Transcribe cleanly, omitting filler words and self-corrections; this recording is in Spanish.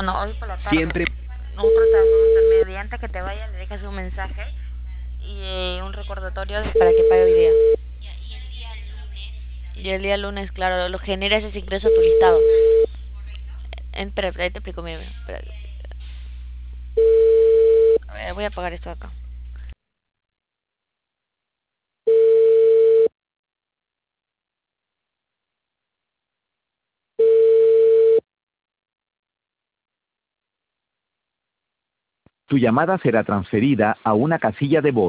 Bueno, hoy por la tarde. Siempre. Nosotros te vamos a hacer mediante que te vayas, le dejas un mensaje y un recordatorio para que pague hoy día. Y el día lunes, claro, lo generas ese ingreso a tu listado. Espera, espera, ahí te explico, mira, espera. A ver, voy a apagar esto acá. Tu llamada será transferida a una casilla de voz.